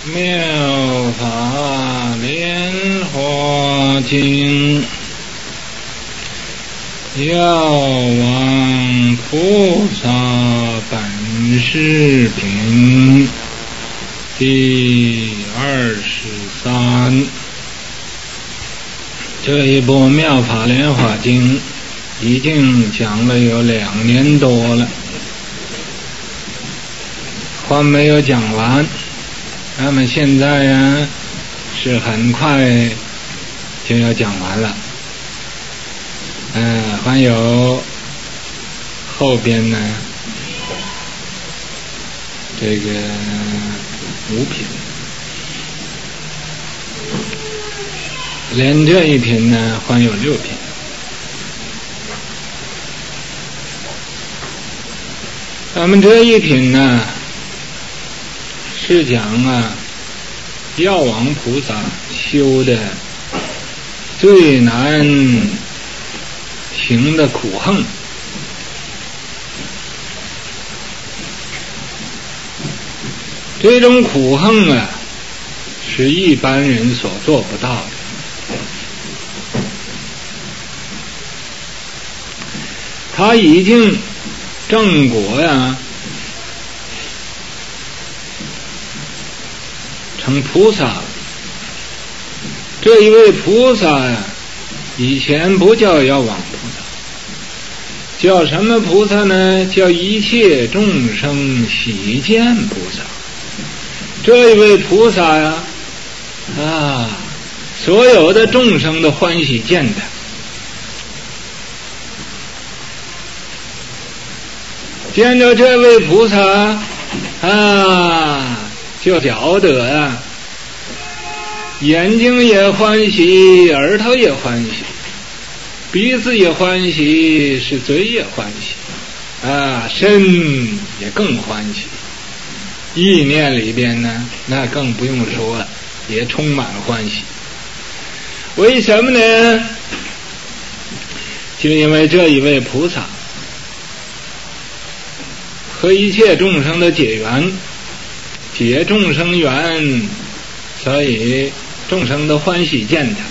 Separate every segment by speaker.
Speaker 1: 妙法莲华经，药王菩萨本事品第23。这一部妙法莲华经已经讲了有2年多了，还没有讲完。那么现在呀，是很快就要讲完了。还有后边呢，这个5品，连这一品呢，还有6品。咱们这一品呢，是讲药王菩萨修的最难行的苦行。这种苦行是一般人所做不到的。他已经正果成菩萨了。这一位菩萨以前不叫药王菩萨，叫什么菩萨呢？叫一切众生喜见菩萨。这一位菩萨所有的众生都欢喜见他。见着这位菩萨就晓得眼睛也欢喜，耳朵也欢喜，鼻子也欢喜，是嘴也欢喜身也更欢喜。意念里边呢，那更不用说了，也充满欢喜。为什么呢？就因为这一位菩萨和一切众生的结缘，结众生缘，所以众生都欢喜见他。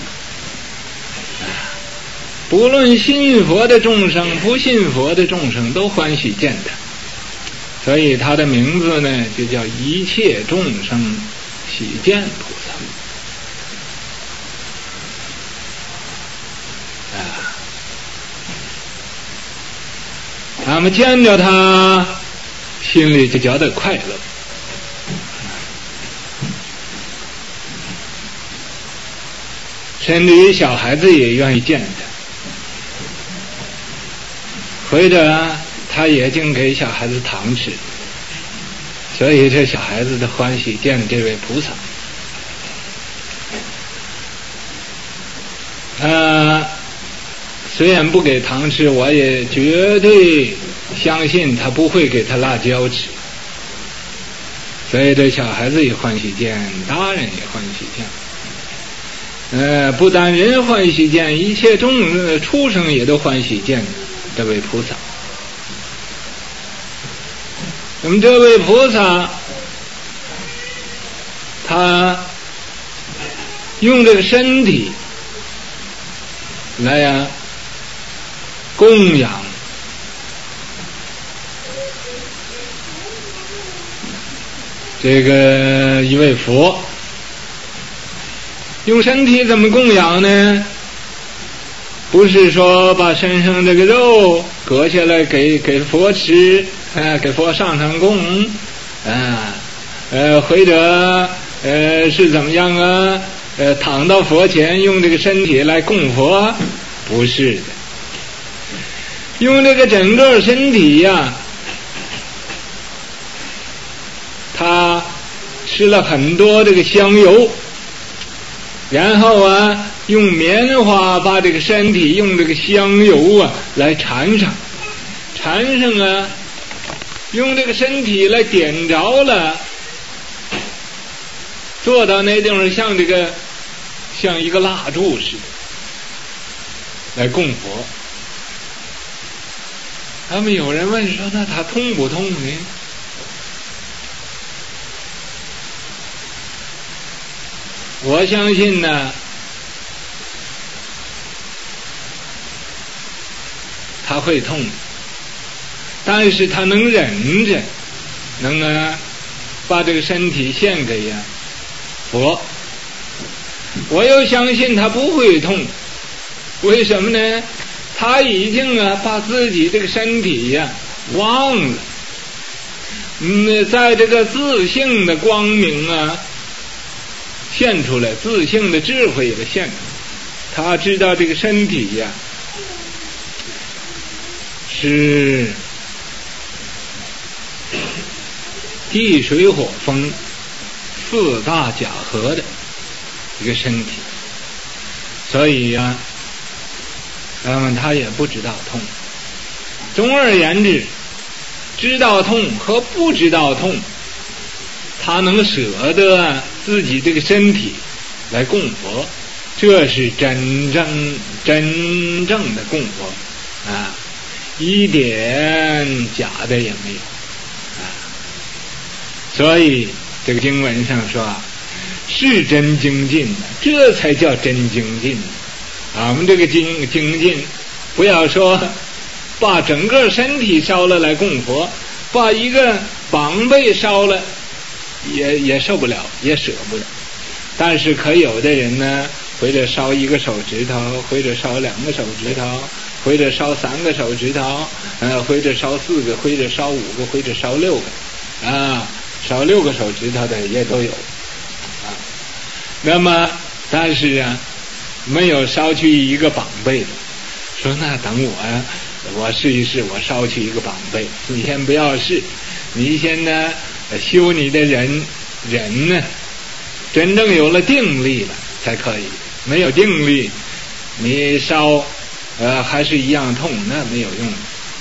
Speaker 1: 不论信佛的众生，不信佛的众生都欢喜见他，所以他的名字呢，就叫一切众生喜见菩萨。那么见着他，心里就觉得快乐。甚至于小孩子也愿意见他，或者他也净给小孩子糖吃，所以这小孩子的欢喜见这位菩萨。虽然不给糖吃，我也绝对相信他不会给他辣椒吃，所以这小孩子也欢喜见，大人也欢喜见。不但人欢喜见，一切畜生也都欢喜见这位菩萨。那么这位菩萨，他用这个身体来供养这个一位佛。用身体怎么供养呢？不是说把身上这个肉割下来给佛吃，给佛上供，或者是怎么样躺到佛前用这个身体来供佛，不是的。用这个整个身体他吃了很多这个香油，然后用棉花把这个身体用这个香油来缠上，用这个身体来点着了，做到那地方像一个蜡烛似的来供佛。他们有人问说，那它痛不痛呢？ 我相信呢，他会痛，但是他能忍着，能把这个身体献给佛。我又相信他不会痛，为什么呢？他已经把自己这个身体忘了，在这个自性的光明现出来，自性的智慧也现出来。他知道这个身体是地水火风四大假合的一个身体，所以他也不知道痛。总而言之，知道痛和不知道痛，他能舍得自己这个身体来供佛，这是真正的供佛一点假的也没有所以这个经文上说是真精进，这才叫真精进我们这个精进，不要说把整个身体烧了来供佛，把一个膀背烧了也受不了，也舍不了。但是可有的人呢，或者烧一个手指头，或者烧2个手指头，或者烧3个手指头，或者烧4个，或者烧5个，或者烧6个烧6个手指头的也都有那么但是没有烧去一个膀背的。说那等我试一试，我烧去一个膀背。你先不要试，你先修你的人呢，真正有了定力了才可以。没有定力，你烧还是一样痛，那没有用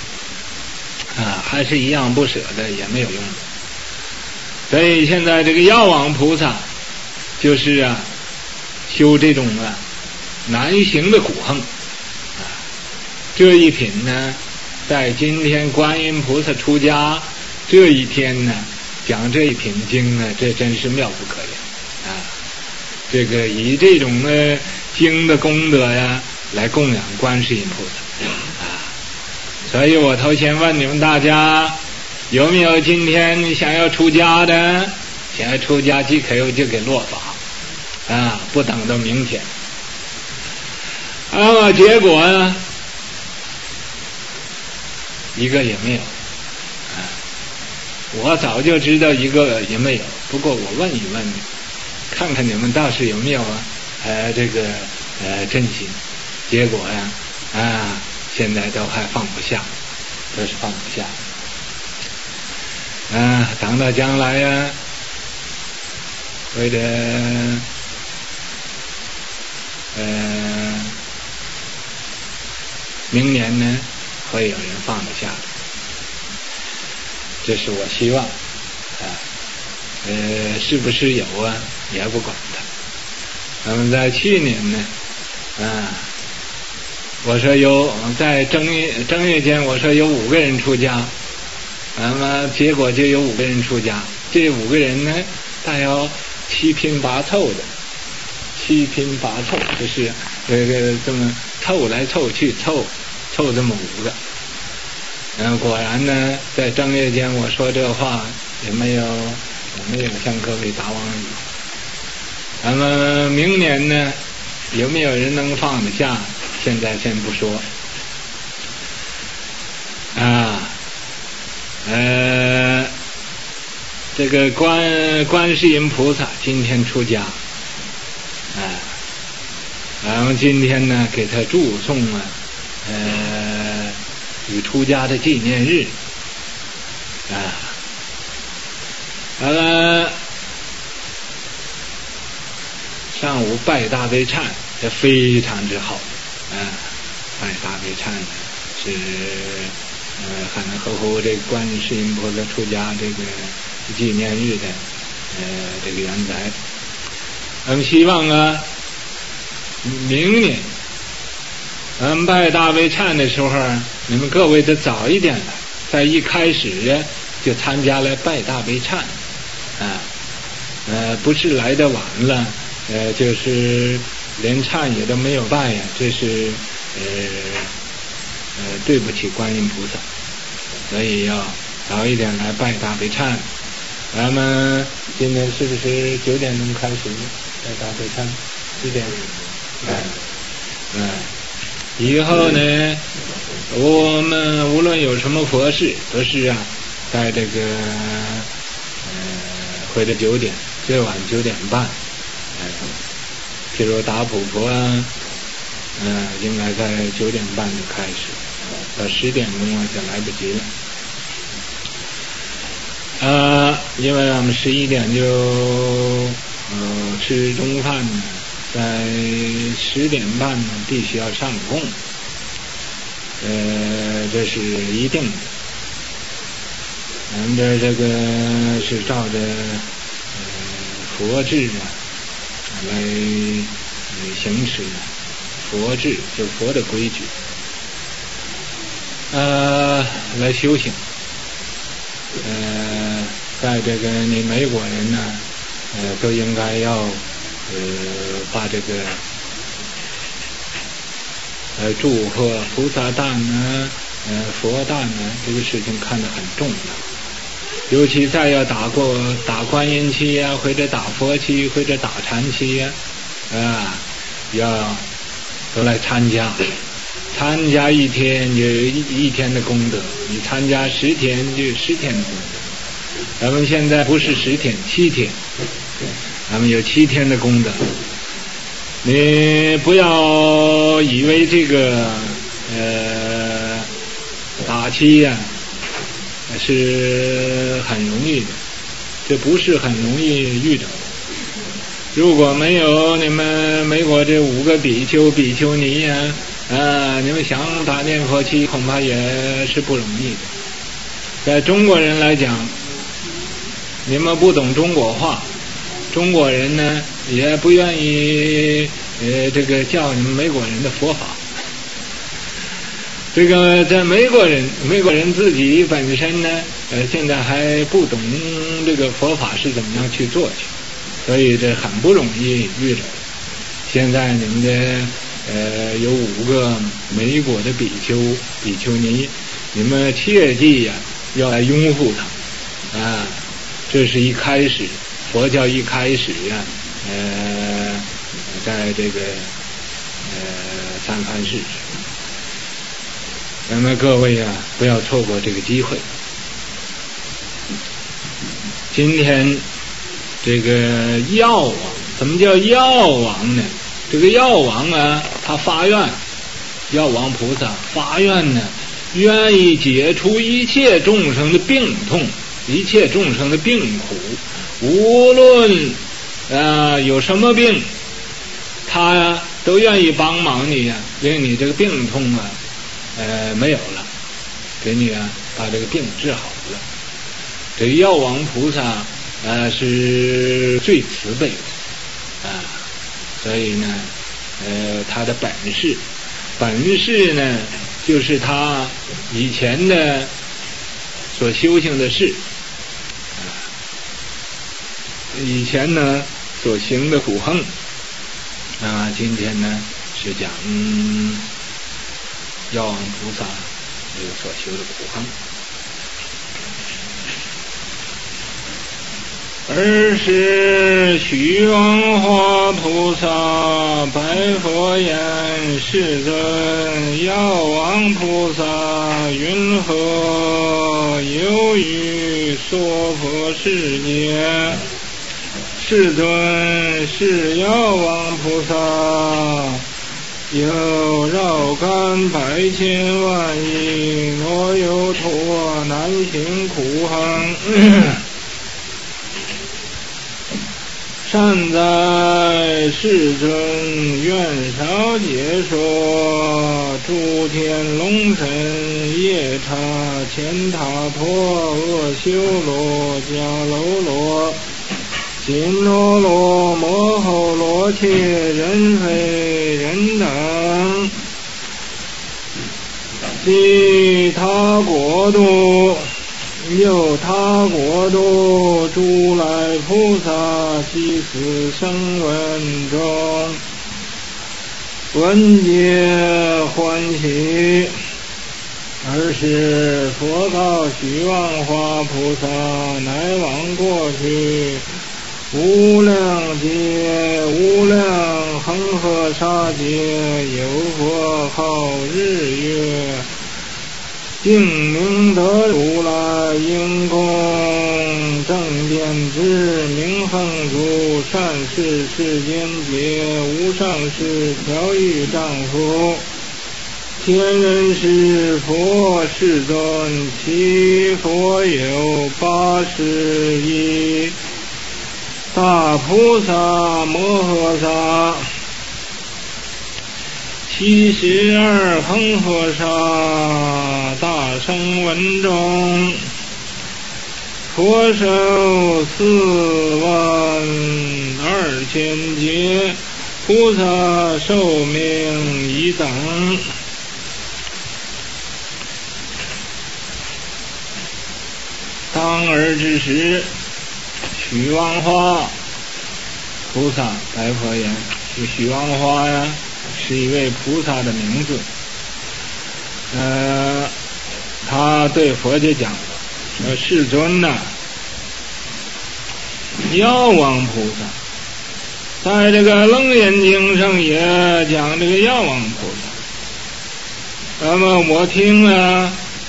Speaker 1: 还是一样不舍的，也没有用。所以现在这个药王菩萨就是修这种难行的苦行这一品呢，在今天观音菩萨出家这一天呢，讲这一品经呢，这真是妙不可言这个以这种经的功德来供养观世音菩萨所以我头先问你们大家，有没有今天想要出家的？想要出家即可就给落法不等到明天结果一个也没有我早就知道一个也没有，不过我问一问你，看看你们倒是有没有这个真心。结果现在都还放不下，都是放不下等到将来为了明年呢会有人放得下的，这是我希望是不是有也不管它。那么在去年呢我说在正月间我说有5个人出家，那么结果就有5个人出家。这5个人呢大要七拼八凑的，就是这么凑来凑去，凑这么5个。果然呢，在正月间我说这话也没有向各位答妄语。那么明年呢，有没有人能放得下？现在先不说这个观世音菩萨今天出家然后今天呢给他祝颂与出家的纪念日上午拜大悲忏也非常之好拜大悲忏是很合乎这个观世音菩萨出家这个纪念日的这个原则。我们希望明年拜大悲忏的时候你们各位都早一点来，在一开始就参加来拜大悲忏不是来得晚了就是连忏也都没有拜呀，这是对不起观音菩萨，所以要早一点来拜大悲忏。咱们今天是不是9点钟开始拜大悲忏？10点。以后呢，我们无论有什么佛事，都是在这个或者9点，最晚9点半。譬如打普佛应该在9点半就开始，到10点钟就来不及了。因为我们11点就吃中饭呢，在10点半呢必须要上供，这是一定的。咱们这个是照着佛制来行持佛制，就佛的规矩来修行。在这个你美国人呢都应该要把这个祝贺菩萨诞呢佛诞呢这个事情看得很重要，尤其在要打观音期呀，或者打佛期，或者打禅期呀，要都来参加1天就1天的功德，你参加10天就10天的功德。咱们现在不是10天，7天，咱们有7天的功德。你不要以为这个打期呀是很容易的，这不是很容易遇到的。如果没有你们美国这5个比丘比丘尼呀，你们想打念佛期恐怕也是不容易的。在中国人来讲，你们不懂中国话，中国人呢也不愿意这个教你们美国人的佛法。这个在美国人自己本身呢现在还不懂这个佛法是怎么样去做去，所以这很不容易遇着。现在你们的有5个美国的比丘比丘尼，你们切记要来拥护他这是一开始，佛教一开始在这个三藩市，那么各位不要错过这个机会。今天这个药王，怎么叫药王呢？这个药王他发愿，药王菩萨发愿呢，愿意解除一切众生的病痛，一切众生的病苦，无论有什么病，他都愿意帮忙你令你这个病痛没有了，给你把这个病治好了。这个药王菩萨是最慈悲的所以呢他的本事呢就是他以前的所修行的事以前呢所行的苦行今天呢是讲药王菩萨这个所修的苦行。尔时须王化菩萨白佛言：世尊，药王菩萨云何有于娑婆世界？世尊，是药王菩萨有绕干百千万亿，若有脱难行苦行。善哉，世尊，愿少解说。诸天龙神夜叉乾闼婆阿修罗迦楼罗紧罗罗摩吼罗切人非人等，其他国度有他国度诸来菩萨即此声闻中闻皆欢喜。尔时佛告须妄化菩萨，乃往过去无量劫无量恒河沙劫，有佛号日月净明德如来，应供正见之明恒主，善事世间劫，无上士调御丈夫，天人是佛世尊，其佛有81，大菩萨摩诃萨72恒河沙大声闻中，佛寿42000劫，菩萨寿命一等。当尔之时，须妄化菩萨白佛言：这须妄化呀，是一位菩萨的名字。他对佛就讲了，说世尊呐，药王菩萨在这个楞严经上也讲这个药王菩萨，那么我听了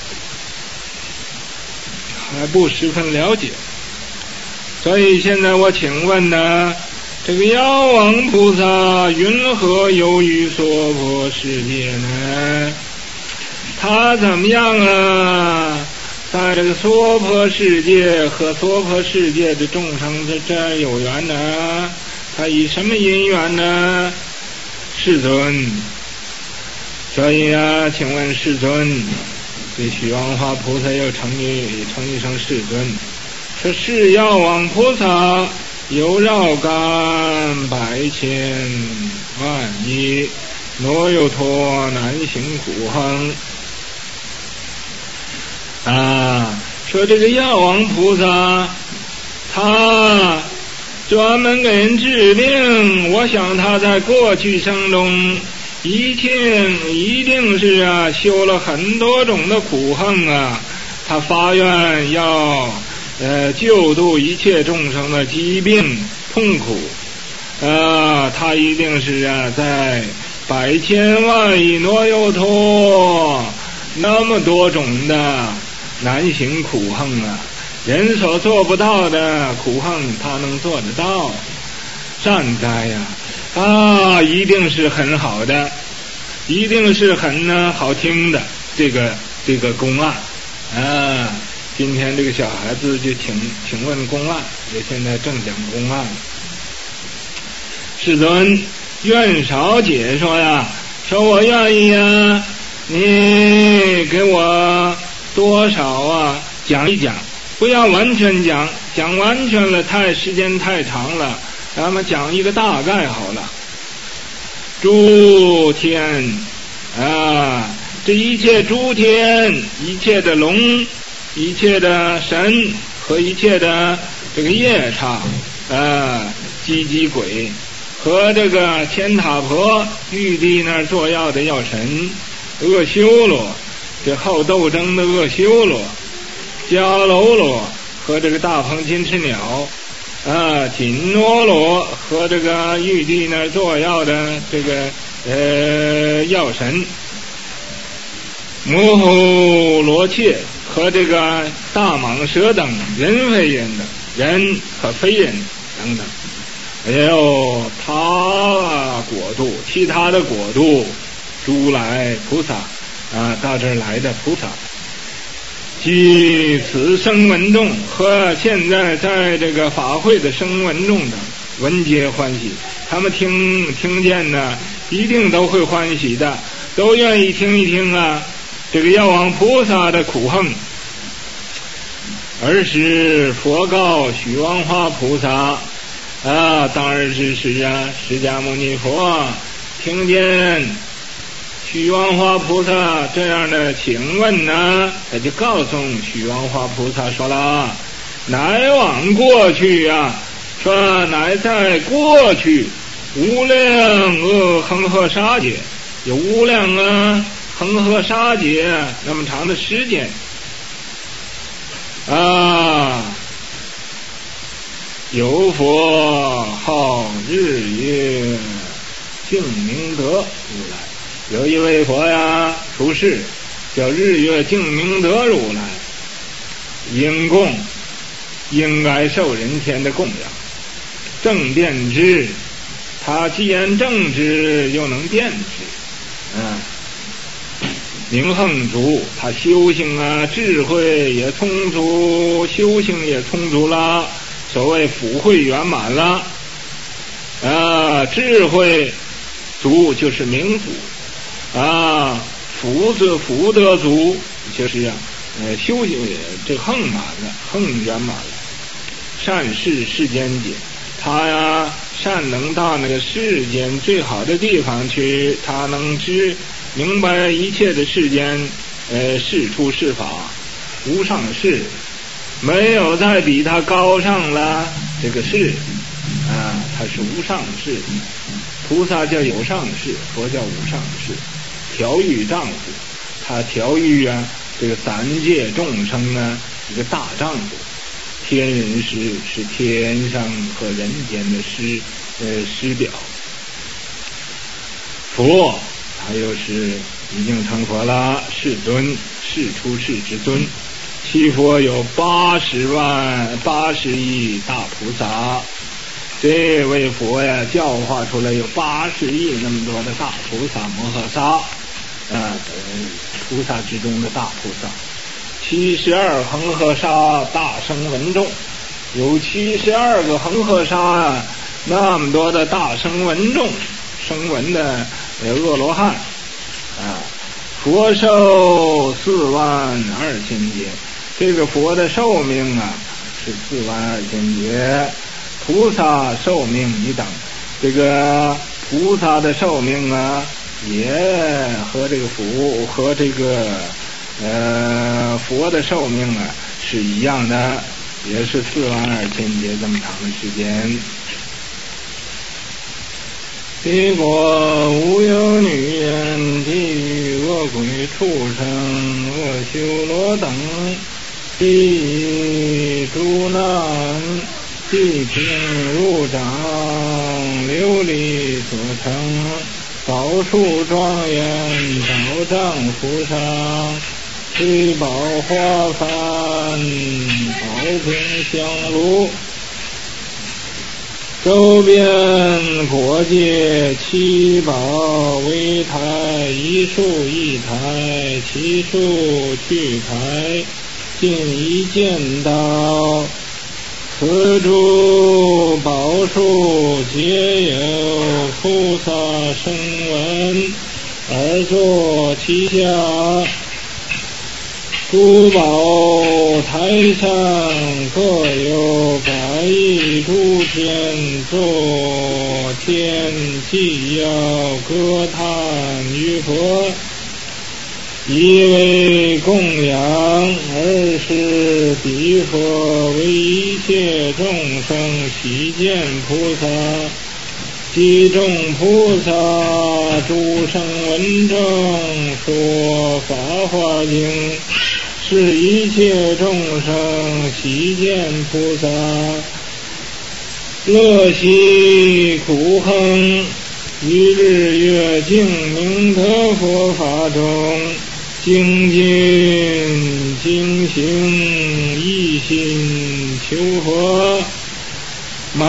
Speaker 1: 还不十分了解，所以现在我请问呢，这个药王菩萨云何游于娑婆世界呢？他怎么样啊？在这个娑婆世界和娑婆世界的众生这有缘呢？他以什么因缘呢？世尊，所以啊，请问世尊，这须妄化菩萨又称一声世尊，说是药王菩萨有绕干100千万亿，若有脱难行苦行啊。说这个药王菩萨他专门给人治病，我想他在过去生中一定是修了很多种的苦行啊，他发愿要救度一切众生的疾病痛苦，他一定是在100千万亿挪有脱那么多种的难行苦行啊，人所做不到的苦行他能做得到，善哉呀！一定是很好的，一定是很好听的这个公案啊。今天这个小孩子就请问公案，也现在正讲公案。世尊，愿少解说呀，说我愿意啊，你给我多少讲一讲，不要完全讲，讲完全了时间太长了，咱们讲一个大概好了。诸天这一切诸天，一切的龙，一切的神和一切的这个夜叉鸡鸡鬼和这个千塔婆玉帝那儿做药的药神阿修罗，这好斗争的阿修罗，迦楼罗和这个大鹏金翅鸟紧罗罗和这个玉帝那儿做药的这个药神摩吼罗切和这个大蟒蛇等人非人的人和非人等等，还有他国度其他的国度诸来菩萨到这儿来的菩萨，即此声闻众和现在在这个法会的声闻众的闻皆欢喜，他们听见呢，一定都会欢喜的，都愿意听一听这个药王菩萨的苦行。尔时佛告须妄化菩萨当尔之时释迦牟尼佛听见虚王化菩萨这样的请问呢，他就告诉虚王化菩萨说了：乃往过去啊，说乃在过去无量恒河沙劫，有无量恒河沙劫那么长的时间啊，有佛号日月净明德如来，有一位佛呀出世，叫日月净明德如来，应供应该受人天的供养，正遍知，他既然正知又能遍知，明恒足，他修行智慧也充足，修行也充足了，所谓福慧圆满了智慧足就是明足福德足就是修行这恒满了，恒圆满了。善事世间解，他善能到那个世间最好的地方去，他能明白一切的世间事出事法无上事，没有再比他高尚了这个事他是无上事。菩萨叫有上士，佛叫无上士。调御丈夫，他调御这个三界众生一个大丈夫。天人师是天上和人间的师表。佛他又是已经成佛了，世尊，世出世之尊。其佛有80亿大菩萨，这位佛呀教化出来有80亿那么多的大菩萨摩诃萨菩萨之中的大菩萨。72恒河沙大声闻众，有72个恒河沙那么多的大声闻众，声闻的阿罗汉佛寿42000劫，这个佛的寿命是42000劫，菩萨寿命一等，这个菩萨的寿命也和这个佛的寿命是一样的，也是42000劫这么长的时间。彼国无有女人、地狱、恶鬼、畜生、恶修罗等，地诸难，地平入掌，琉璃所成，宝树庄严，宝藏扶上，七宝花幡，宝瓶香炉，周边国界七宝为台，一树一台，七树去台，尽一见到，此诸宝树皆有菩萨声闻，而坐其下。诸宝台上各有100亿诸天，作天既要歌叹于佛，一为供养，二是彼佛为一切众生悉见菩萨，即众菩萨诸声闻正说法华经，是一切众生悉见菩萨，乐喜苦恒，于日月净明德佛法中，精进精行，一心求佛，满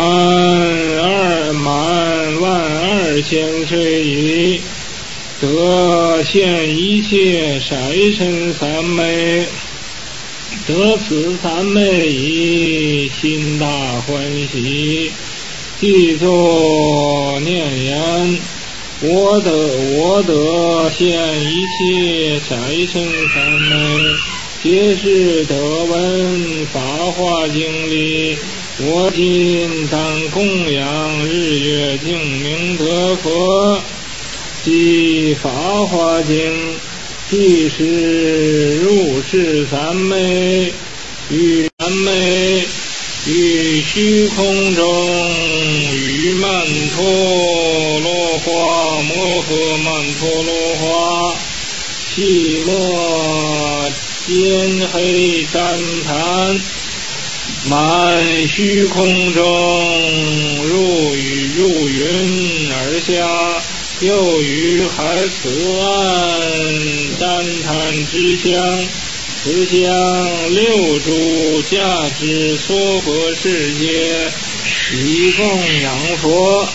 Speaker 1: 12000岁矣，得现一切筛身三昧，得此三昧已，心大欢喜，即作念言：我得现一切筛身三昧，皆是得闻法华经里，我今当供养日月净明德佛， 即法华经即是入世三昧，于三昧于虚空中，于曼陀罗花摩诃曼陀罗花细末尖黑赞叹，满虚空中入云而下，又于海此岸赞叹之相，此相六诸价值娑婆世界，以供养佛。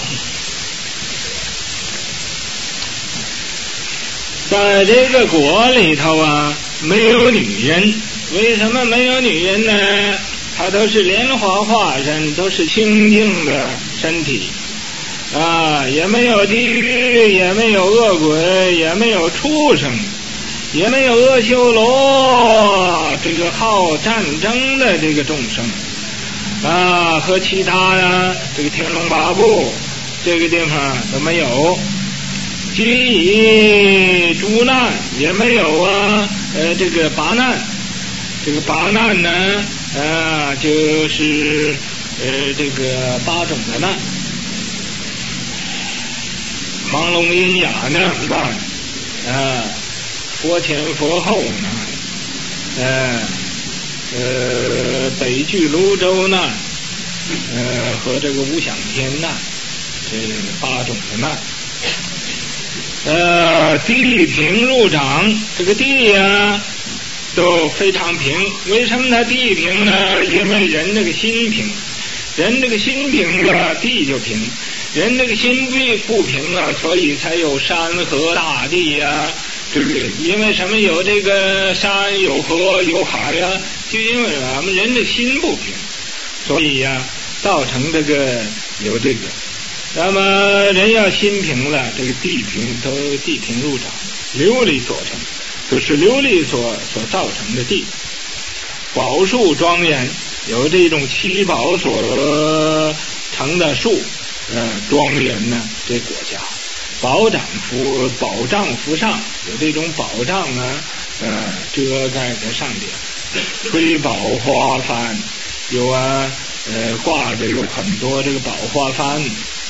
Speaker 1: 在这个国里头啊，没有女人。为什么没有女人呢？她都是莲花化身，都是清净的身体啊，也没有地狱，也没有恶鬼，也没有畜生，也没有阿修罗，这个好战争的这个众生啊，和其他呀这个天龙八部这个地方都没有。即以诸难也没有啊，这个八难，这个八难呢就是这个八种的难，盲聋喑哑难佛前佛后难，北俱泸州难，和这个无想天难，这八种的难。地平入掌，这个地呀都非常平。为什么它地平呢？因为人这个心平，人这个心平了，地就平；人这个心不平了，所以才有山河大地呀，对不对？因为什么有这个山有河有海呀？就因为我们人的心不平，所以呀造成这个有这个。那么人要心平了，这个地平都地平入掌，琉璃所成，就是琉璃所造成的地。宝树庄严，有这种七宝所成的树，庄严呢这国家。宝障扶上，有这种宝障啊，遮盖在上边。吹宝花幡，有啊，挂着有很多这个宝花幡。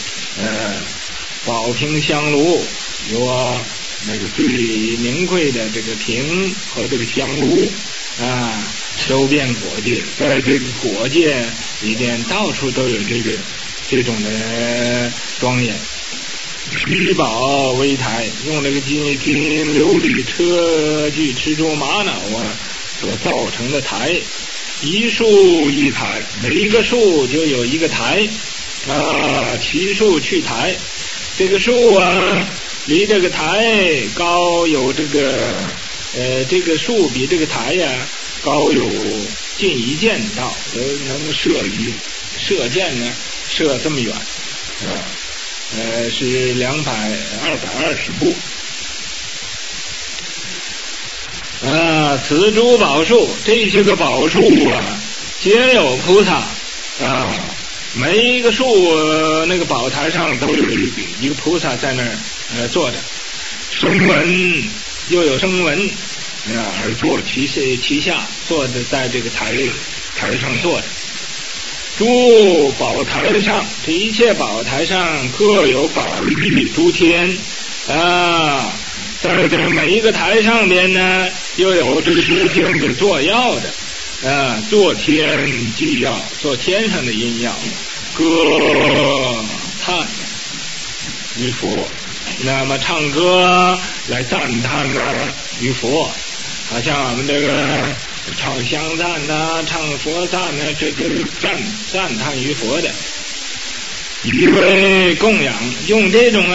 Speaker 1: 宝瓶香炉，有啊，那个最名贵的这个瓶和这个香炉啊，周遍国界，在这个国界里边到处都有这种的庄严。七宝为台，用这个金琉璃车具蜘蛛玛瑙啊所造成的台，一树一台，每一个树就有一个台。奇树去台，这个树啊，离这个台高有这个树比这个台呀高有近一箭道，能射箭呢，射这么远，是220步。此诸宝树，这些个宝树啊，皆有菩萨每一个树那个宝台上都有一个菩萨在那儿坐着，声闻又有声闻而坐其下，坐着在这个台上坐着。诸宝台上，这一切宝台上各有宝玉诸天在这每一个台上边呢，又有这个诸天的作药的。做天祭药，做天上的阴药，歌叹于佛，那么唱歌来赞叹于佛，好像我们这个唱香赞唱佛赞这个赞叹于佛的，以为供养，用这种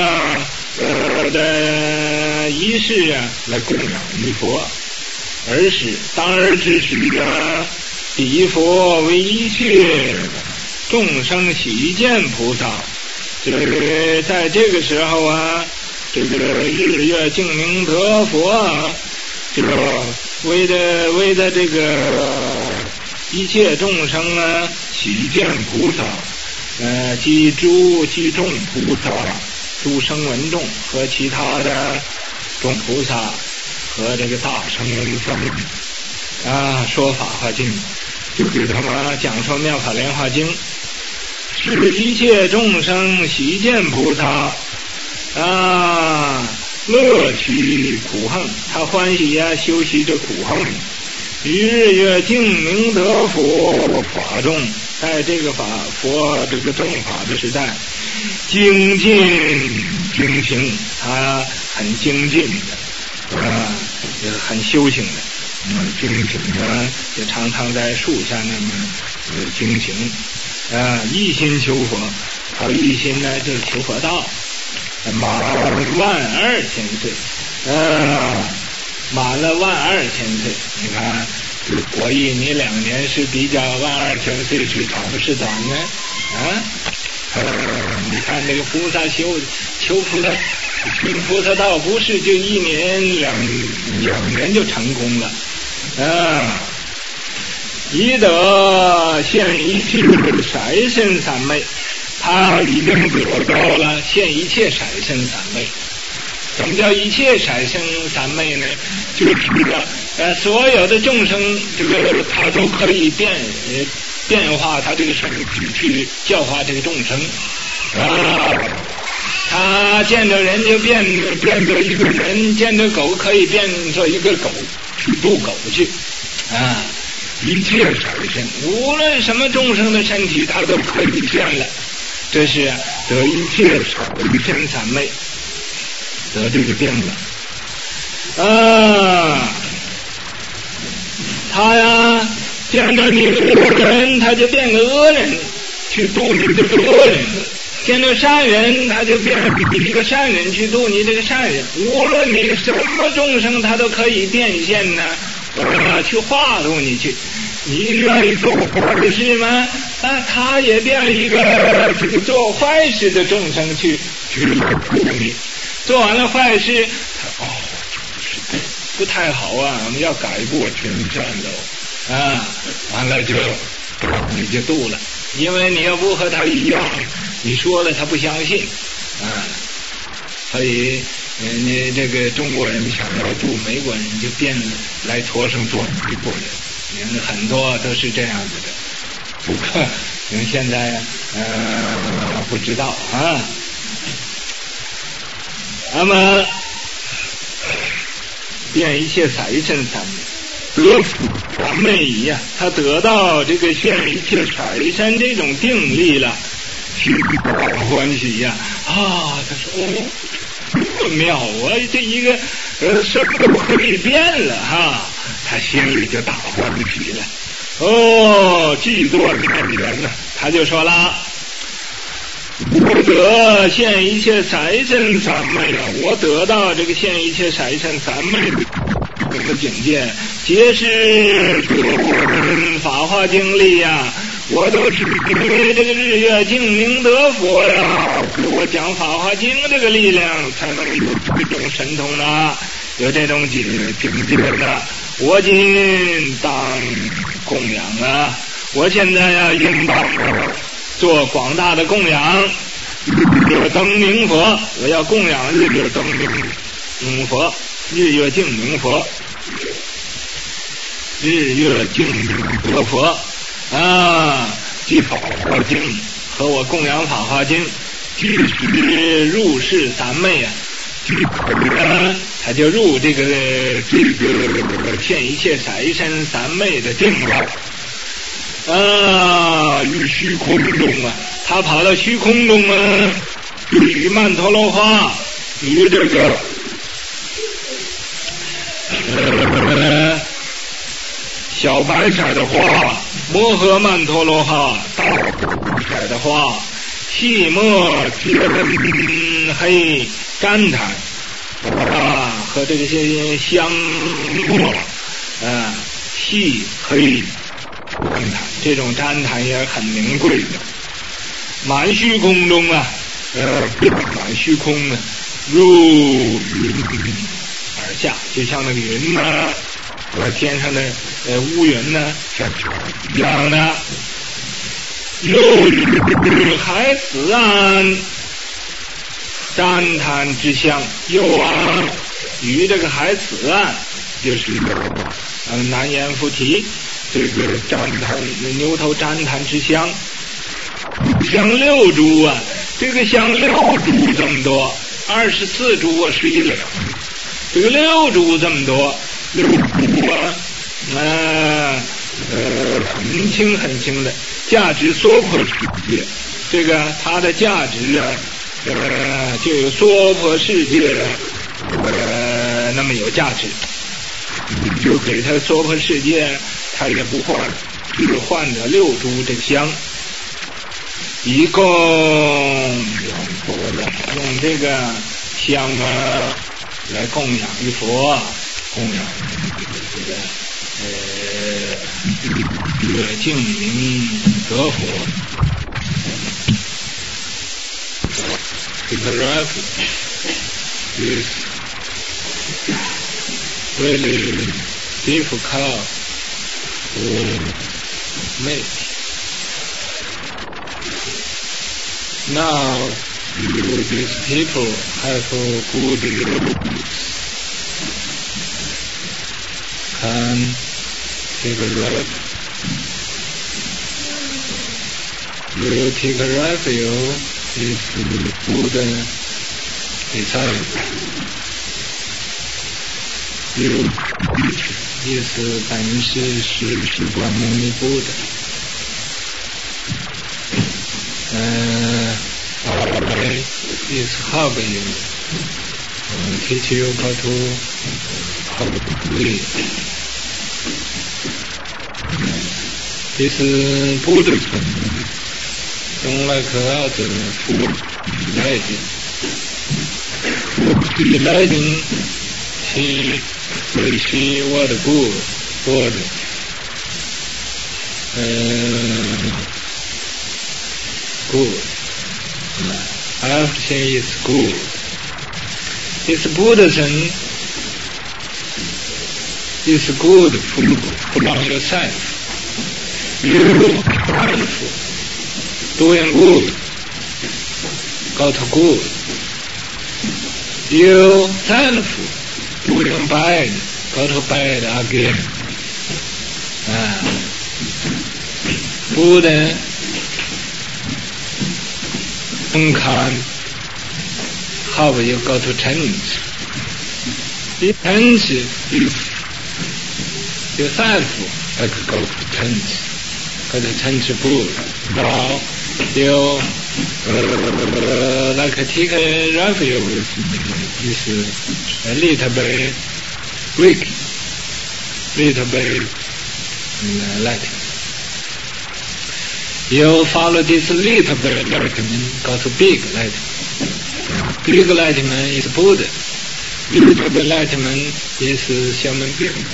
Speaker 1: 的仪式来供养于佛。当而之时彼佛为一切众生喜见菩萨。在这个时候这个日月净明得佛这个为的这个一切众生喜见菩萨，即众菩萨诸声闻众和其他的众菩萨和这个大声闻众说法华经，就给他们讲说妙法莲华经，是一切众生喜见菩萨乐取苦行，他欢喜修习这苦行，于日月净明得佛法中，在这个佛这个正法的时代，精进精行，他很精进的也很修行的，精行的也常常在树下那么精行一心求佛，他一心呢就是求佛道，满12000岁满了12000岁，你看国义你2年是比较12000岁是长是短呢你看这个菩萨求菩萨道不是就1年2年就成功了以得现一切色身三昧，他已经得到了现一切色身三昧。什么叫一切色身三昧呢？就是所有的众生，这个他都可以变化他这个身体去教化这个众生他见着人就变作一个人，见着狗可以变作一个狗去渡狗去一切色身，无论什么众生的身体他都可以变了，这是得一切色身三昧，得这个病了他见着你是恶人，他就变个恶人去度你这个恶人，见着善人他就变一个善人去度你这个善人，无论你什么众生他都可以变现呢去化度你去，你愿意做坏事吗他也变一个做坏事的众生去度你，做完了坏事不太好我们要改过全善了完了你就度了，因为你要不和他一样，你说了他不相信所以你这个中国人想要度美国人就变来托生做美国人，很多都是这样子的，不过你们现在不知道那么变一切色身三昧，得三昧仪他得到这个现一切色身这种定力了，欢喜他说这么妙这一个什么都可以变了他心里就大欢喜了既多念人他就说了，我得现一切色身三昧我得到这个现一切色身三昧的境界，皆是法华经力我都是因为这个日月净明得佛我讲法华经这个力量才能有这种神通有这种境界的，我今当供养我现在应当做广大的供养日月灯明佛，我要供养日月灯明佛，日月净明佛，日月净明得佛即法华经和我供养法华经，即使入世三昧他就入这个现一切色身三昧的定了于虚空中他跑到虚空中与曼陀罗花与这个小白色的花摩诃曼陀罗花，大色的花细末黑旃檀和这些香末细黑旃檀，这种旃檀也很名贵的，满虚空中满虚空入云而下，就像那个云和天上的乌云像一样的，又海子赞叹之相有啊，与这个海子啊，就是南阎浮提这个赞叹牛头赞叹之相，香六株啊，这个香六株这么多，24株我是一两，这个六株这么多，六株啊，很轻很轻的，价值娑婆世界，这个它的价值啊，就有娑婆世界那么有价值，就给他娑婆世界，他也不换，只换着六株这个香，一共用这个香啊来供养于佛，供养这个净明得佛。The graph is really difficult to make. Now, these people have good can take a rest. You take a refuge is Buddha disciple. You is 本师是观摩尼Buddha. Is help you, teach you how to live. This Buddhism, don't like other religion. Religion, she was good. Good. Everything is good. This Buddhism is good from yourself. You doing good, got good. You self doing bad, got bad again. Buddha can how you go to change. You change yourself, like go to change. Go to change Buddha. Now you like take a refuge is a little bit weak, little bit light. You follow this little bit enlightenment, go to big enlightenment. Big enlightenment is Buddha. Little enlightenment is human being.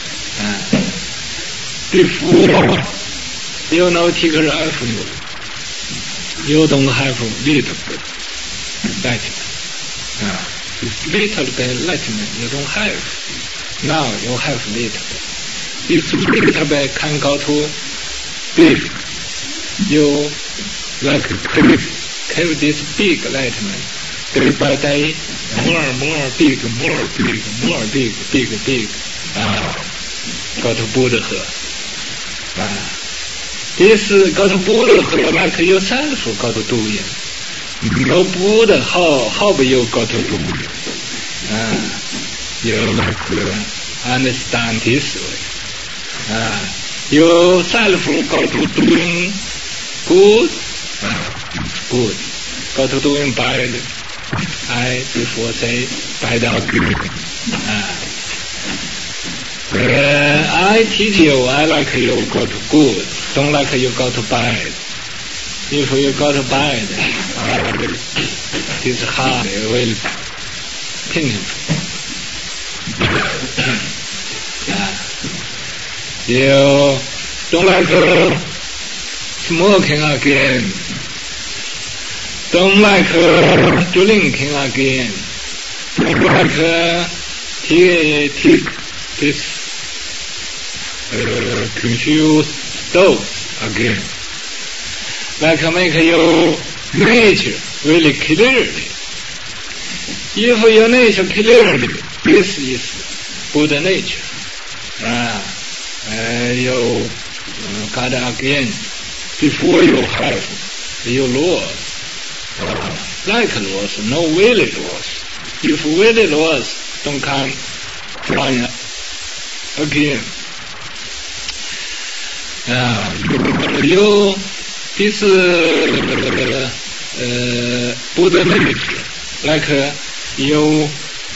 Speaker 1: Before you know take a refuge, you don't have little bit enlightenment. Little bit enlightenment you don't have. Now you have little bit. This little bit can go to big. You like keep this big enlightenment day by day, more big, go to Buddhahood. This go to Buddhahood like yourself go to doing. No Buddha, how will you go to doing? You like understand this way. You self go to doing good, good. Go to doing bad. I before say bad or good. I teach you, I like you go to good. Don't like you go to bad. If you go to bad, it's hard, will painful. You don't like smoking again. Don't like drinking again. Don't like take this confused thoughts again. Like make your nature really clearly. If your nature clearly, this is Buddha nature. You got again, before you have your laws. Like laws, no willy laws. If willy laws don't come flying again. You, this Buddha nature, like you,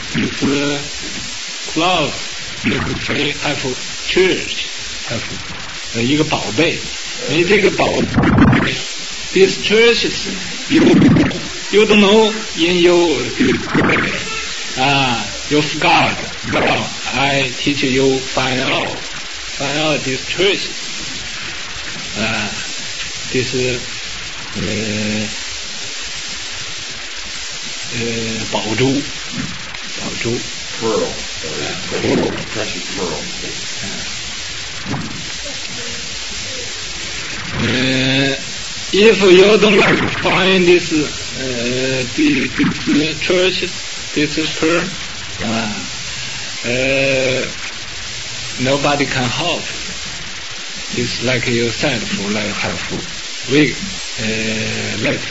Speaker 1: love, have church, have 一个宝贝，你这个宝贝 ，these churches you don't know in your you've got I teach you find out these churches this 宝珠
Speaker 2: pearl precious pearl
Speaker 1: if you don't find this church, this pearl, nobody can help. It's like yourself, like have weak leg.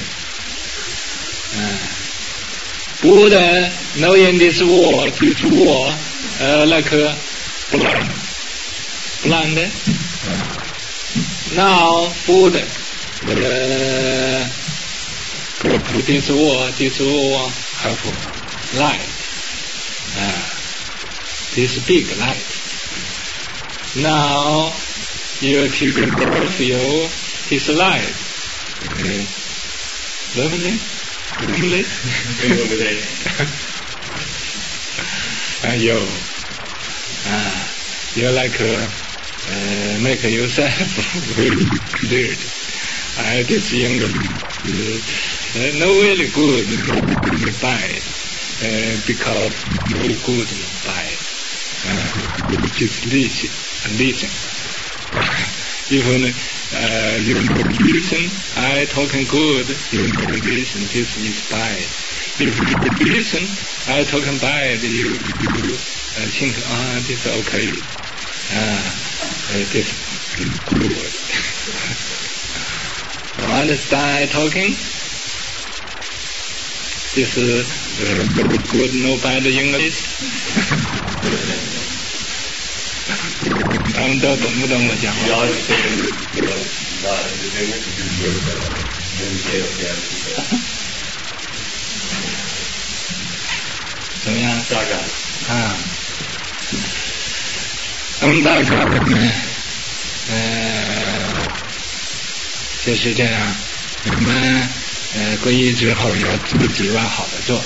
Speaker 1: Buddha, knowing this world, like blind. Now Buddha, this world have light, this big light. Now you take birth, this light. Lovely? You like make yourself clear. This younger, no really good, bad, because no good, no bad. Just listen. Even you listen, I talking good, you listen, this is bad. If you listen, I talking bad, you think, this is okay. This is good. Understand talking? This is good, no bad English. 他们都懂不懂我讲话？怎么样？大概大概就是这样。我们皈依之后要自己往好的做，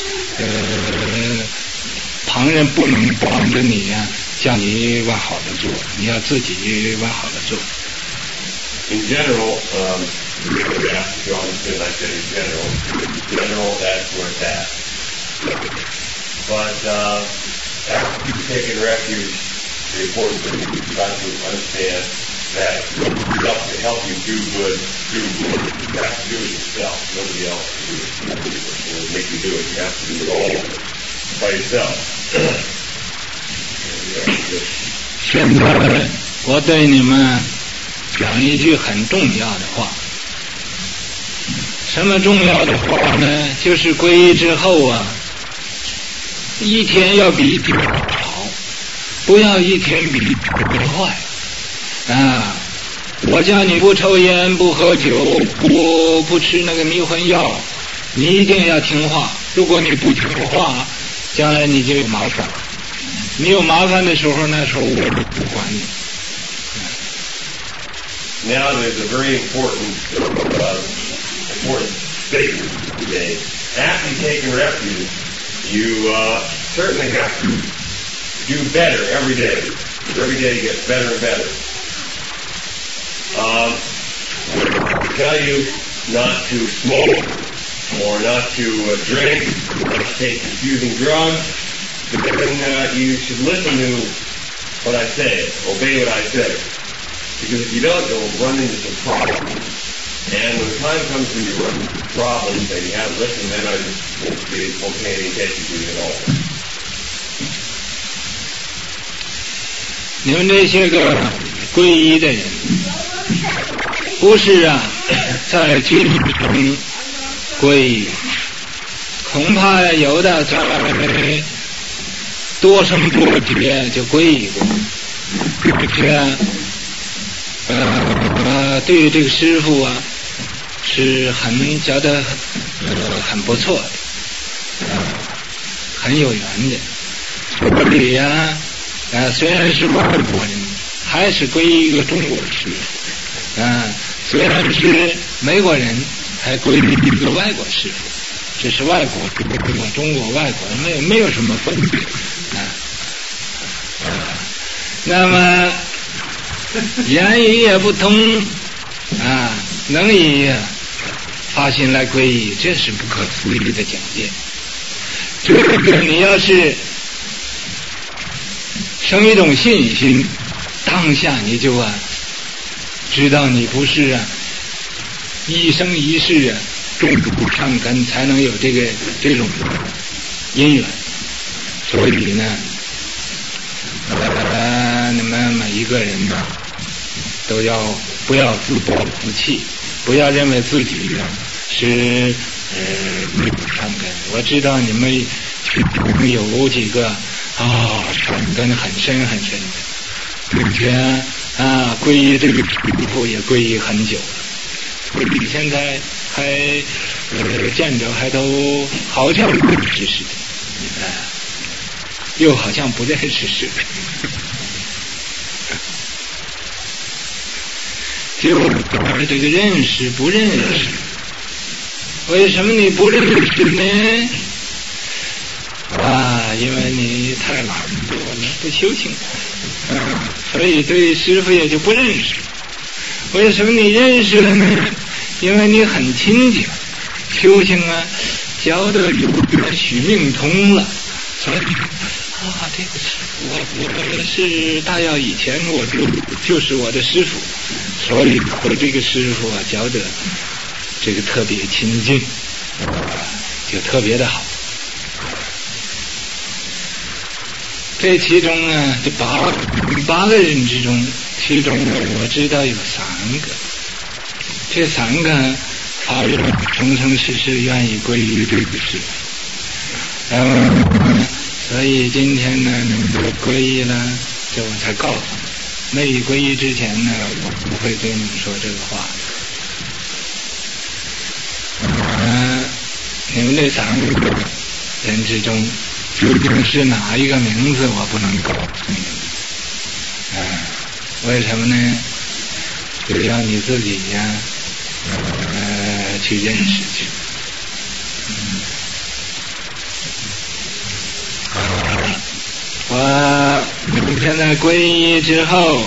Speaker 1: 旁人不能帮着你呀。叫你往好的做，你要自己往好的做。
Speaker 2: In general, I said in general, that's where it's at. But after you've taken refuge, the important thing is you got to understand that to help you do good. You have to do it yourself. Nobody else will make you do it. You have to do it all by yourself.
Speaker 1: 现在我对你们讲一句很重要的话。什么重要的话呢？就是皈依之后啊，一天要比一天好，不要一天比一天坏。我叫你不抽烟，不喝酒，不吃那个迷魂药，你一定要听话。如果你不听话，将来你就有麻烦。你有麻烦的时候，那时候我就不管你。
Speaker 2: Now there's a very important statement today. After you've taken refuge, you certainly have to do better every day. Every day gets better and better. I tell you not to smoke or not to drink, not to take confusing drugs. Then you should listen to what I say, obey what I say. Because if you don't, you'll run into some problems. And when the time comes when you run problems and you have to listen, then I just won't pay any attention to you at all.
Speaker 1: 你们这些个皈依的人，不是在军中皈依，恐怕有的在多生多劫就皈依过，对于这个师父是很觉得很不错的，很有缘的。这里虽然是外国人，还是皈依一个中国师父。虽然是美国人，还皈依一个外国师父。这是外国中国外国没有什么分别。那么言语也不通能以发心来皈依，这是不可思议的境界。这个你要是生一种信心，当下你就知道你不是一生一世种土善根，才能有这种因缘。所以呢，你们每一个人都不要自暴自弃，不要认为自己是善根。我知道你们有几个善根很深很深的，并且皈依这个师父也皈依很久了，所以现在还见着还都好像不认识似的，又好像不认识似的。就这个认识不认识，为什么你不认识呢？因为你太懒惰了，不修行，所以对师父也就不认识。为什么你认识了呢？因为你很清净，修行教的许命通了，所以这个师父我是大要以前我就是我的师父，所以我这个师父教的这个特别亲近，就特别的好。这其中这八个人之中，其中我知道有3个，这3个发愿生生世世愿意皈依这个师父。所以今天呢，你们都皈依了，这我才告诉你们。没皈依之前呢，我不会对你们说这个话。你们这3个人之中，究竟是哪一个名字，我不能告诉你们。为什么呢？就让你自己去认识去。我现在皈依之后，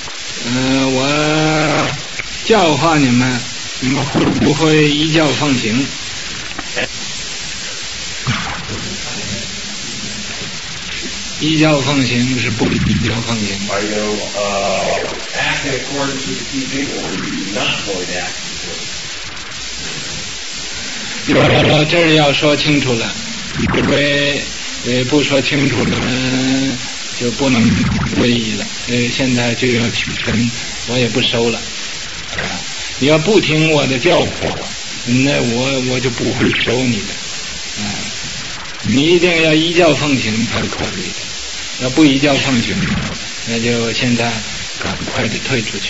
Speaker 1: 我教化你们，你们会不会依教奉行？依教奉行是不依教奉行。
Speaker 2: Are you act in accordance with the teaching, or are you not going to act in accordance?
Speaker 1: 这儿要说清楚了，因为不说清楚了，就不能皈依了。现在这个取身我也不收了。你要不听我的教诲，那我就不会收你的。你一定要依教奉行才可以的。要不依教奉行，那就现在赶快的退出去。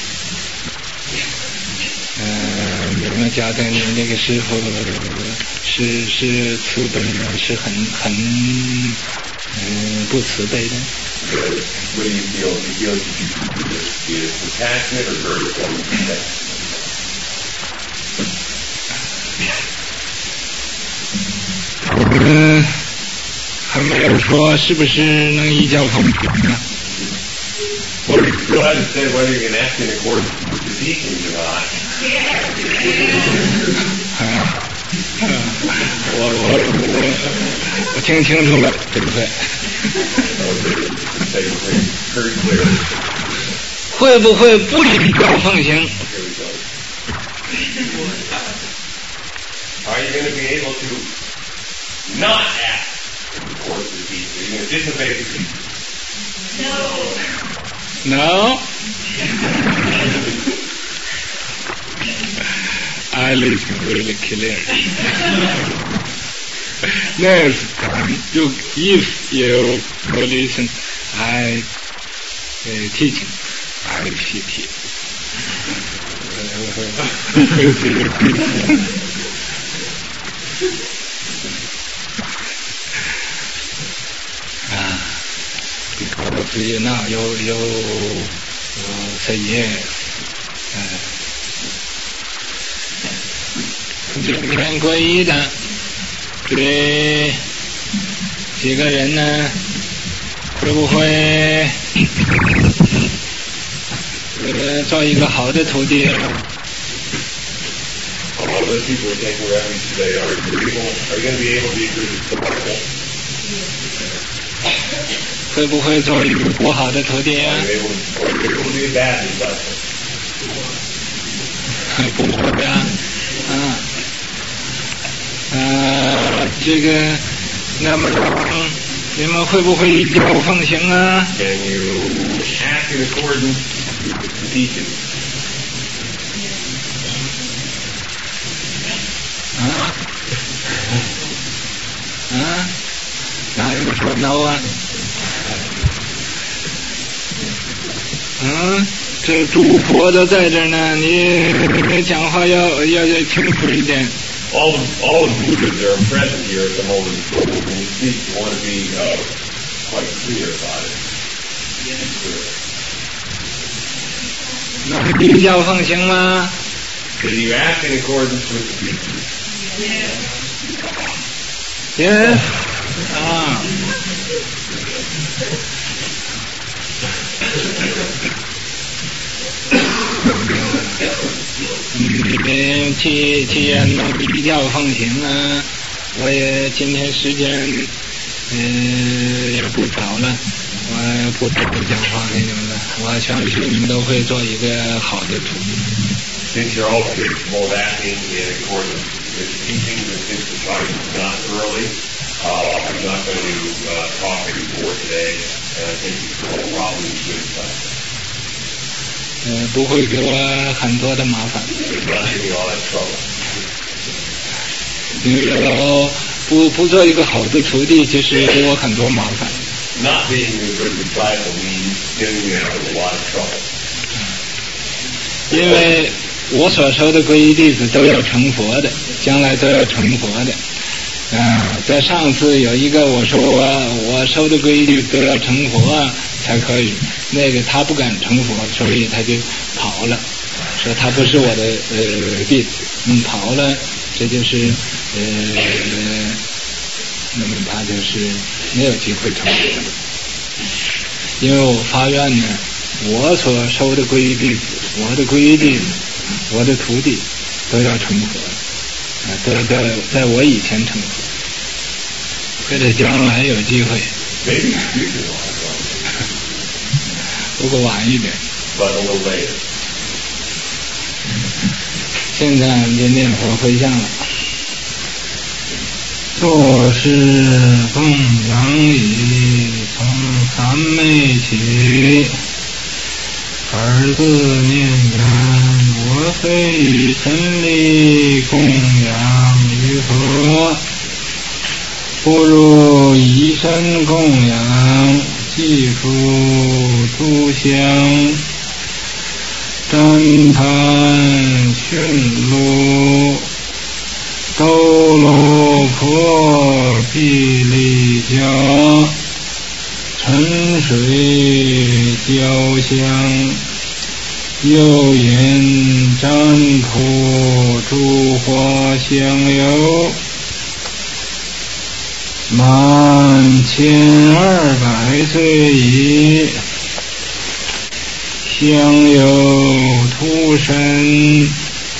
Speaker 1: 有没有觉得你那个师傅是慈悲的，是很不慈悲的？
Speaker 2: What do you feel? Do you feel is compassionate or very compassionate?
Speaker 1: 还没有说是不是能依教奉行呢？
Speaker 2: Well, you haven't said whether you can act in accordance with the teachings or not.
Speaker 1: 我听清楚了，对不对？会不会不依教奉行？
Speaker 2: are you going to be able to not act towards the teacher? Are you going to disobey the teacher?
Speaker 1: No. I listen really clearly. Next time, if you listen, I teaching, I repeat it. Because you know, you say yes. 这边皈依的这几个人呢，会不会做一个好的徒弟？
Speaker 2: All those people who are taking refuge today, are you going to be able to be good disciples?
Speaker 1: 会不会做一个不好的徒弟啊？
Speaker 2: Are you able to be a bad disciple?
Speaker 1: 不会啊，这个，那么你们会不会依教奉行啊？
Speaker 2: Can you act in accordance with the teaching?
Speaker 1: 哪有说 no 啊？这诸佛都在这儿呢，你讲话要清楚一点。
Speaker 2: All the Buddhas are present here at the moment. When you speak, you want to be quite clear about it. Clear.
Speaker 1: 那依教奉行吗
Speaker 2: Do you act in accordance with the teaching?
Speaker 1: Yes. 既然能依教奉行啊，我也今天时间也不早了，我不多讲话给你们了，我相信你们都会做一个好的徒弟。
Speaker 2: Since you're all capable of acting in accordance with the teaching, and since the time is not early, I'm not going to talk anymore today, and I think you'll probably be good disciples.
Speaker 1: 不会给我很多的麻烦。
Speaker 2: It's not giving you all that trouble.
Speaker 1: 不做一个好的徒弟，其实给我很多麻烦。
Speaker 2: Not being a good disciple means giving you a lot of trouble.
Speaker 1: 因为我所收的皈依弟子都要成佛的，将来都要成佛的。在上次有一个我说我收的皈依弟子都要成佛才可以，那个他不敢成佛，所以他就跑了，说他不是我的弟子，跑了，这就是那么他就是没有机会成佛的。因为我发愿呢，我所收的皈依弟子，我的皈依弟子，我的徒弟都要成佛，都在我以前成佛，或者将来有机会。不过晚一点。现在就念佛回向了。作是供养已从三昧起，二字念然，我虽以身力供养于佛，不如以身供养祭出诸香，瞻盘驯鹿，兜罗婆毗利迦，沉水交香，又言占卜诸花香油，满1200岁矣，香油涂身，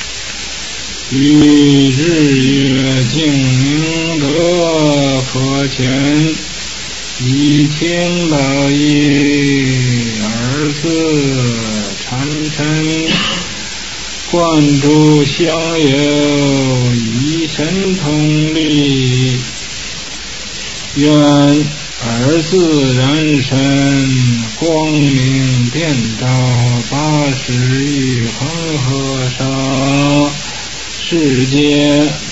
Speaker 1: 于日月净明德佛前，以清宝义二字缠身，灌注香油以神通力，愿二自然神光明遍照81恒河沙世界